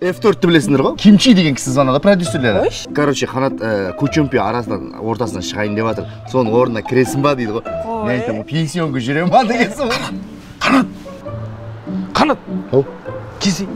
F4-ті білесіңдер ғой? Кимчи деген кісі звонады, продюсерлері. Короче, Қанат Кучумпи ортасынан шығайын деп жатыр. Соның орнына кіресің ба дейді ғой. Мен айтамын, пенсионға жүрем ба дегенсің ғой. Қанат. Кесі.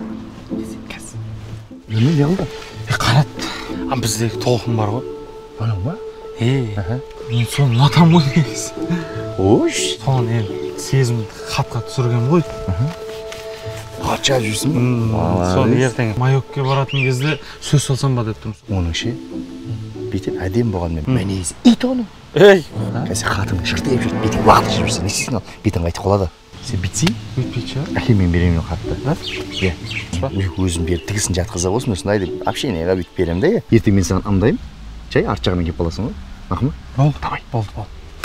Неме не қылды? Қанат. Біздегі толқын бар ғой. Оның ба? Мен соны ұнатам ғой дегенсіз. Ош. Соны сезімді хатқа түсірген ғой. Қатша жүрсің ба? Соны ертең майокке баратын кезде сөз салсам ба деп тұрмыз. Оның ше, бейтін әдем болғанмен, мен езі ит оның. Кәсе қатың шыртайып жүрді, бейтін уақыт жүрсің, не істейсің ал? Бейтін қайтып қалады. Сен бітсей? Өйтпейді ше? Әкемен беремін қатты. Өзім беріп тігісін жатқыза болсын, осындай деп, общениеға бүйтіп беремін де. Ертең мен саған ымдаймын, жай арт жағынан кеп қаласың ғой. Ақымы? Болды, давай. Болды.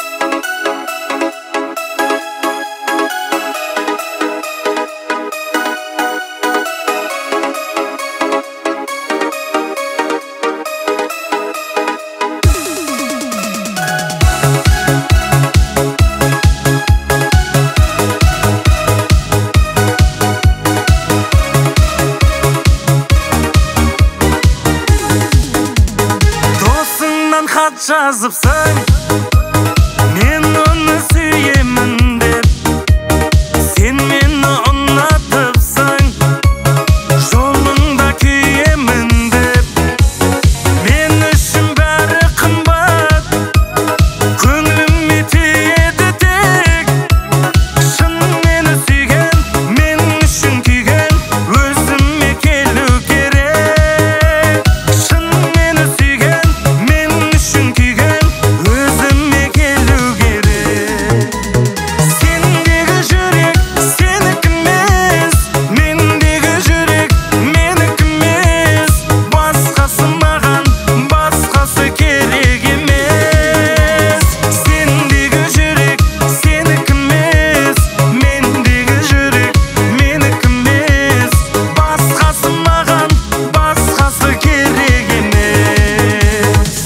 Жазыпсың, мен оны сүйемін деп, сен мені ұнатыпсың, жолыңда күйемін деп, мен үшін бәрі қымбат, көңіліме тиеді тек, шын мені сүйген, мен үшін күйген, өзіме келу керек, шын мені сүйген, мен үшін өзіме келу керек. Сендегі жүрек сенікі емес, мендегі жүрек менікі емес, басқасы маған, басқасы керек емес. Сендегі жүрек сенікі емес, мендегі жүрек менікі емес, басқасы маған, басқасы керек емес.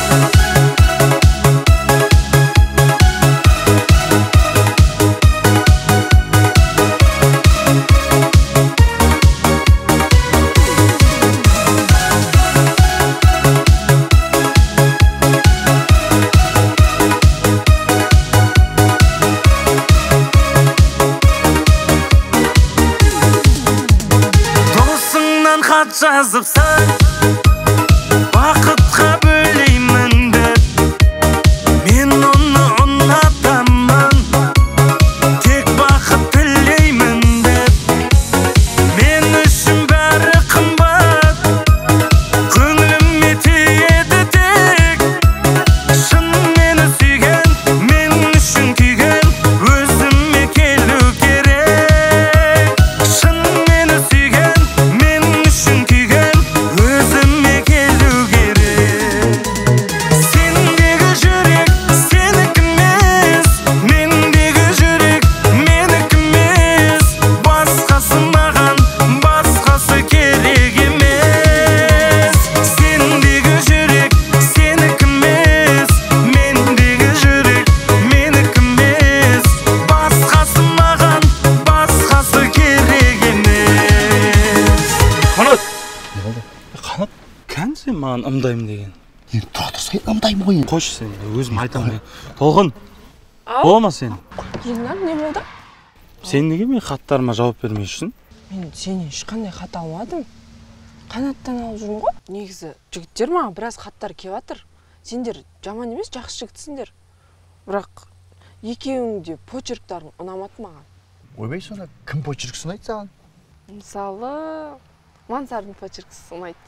Досыңнан хат жазыпсың, бақытқа бөлеймін деп, мен оны ұнатамын, тек бақыт тілеймін деп, мен үшін бәрі қымбат, көңіліме тиеді тек, шын мені сүйген, мен үшін күйген, өзіме келу керек, шын мені сүйген, мен үшін күйген, өзіме келу керек. Сендегі жүрек сенікі емес, мендегі жүрек менікі емес, басқасы маған, басқасы керек емес. Сендегі жүрек сенікі емес, мендегі жүрек менікі емес, басқасы маған, басқасы керек емес. Қанат! Қанат, кән сен маған ымдаймын деген? Енді тұра тұрсай, ымдаймын ғой енді. Қойшы сен, өзім айтамын. Толқын, бола ма сен? Еңнар, не болды? Сен неге мен хаттарыма жауап бермей жүрсің? Мен сенен ешқандай хат алмадым. Қанаттан алып жүрмін ғой. Негізі жігіттер маған біраз хаттар келіп жатыр. Сендер жаман емес, жақсы жігітсіңдер. Бірақ екеуің де почерктерің ұнамады маған. Ойбай, сонда кім почеркісі ұнайды саған? Мысалы, Мансардың почеркісі ұнайды.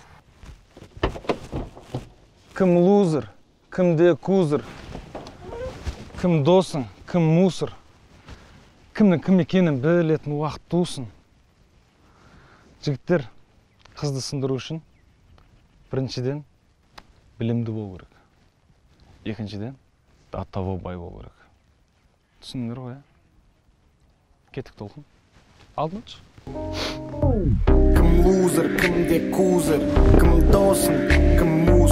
Кім лузер, кімде кузер, кім досың, кім мусор, кімнің кім екенін білетін уақыт тусын. Жігіттер қызды сындыру үшін біріншіден білімді болу керек. Екіншіден аттауы бай болу керек. Түсіндіңдер ғой, кеттік Толқын. Алдыңыз. Кім лузер, кімде кузер, кім досың, кім мусор.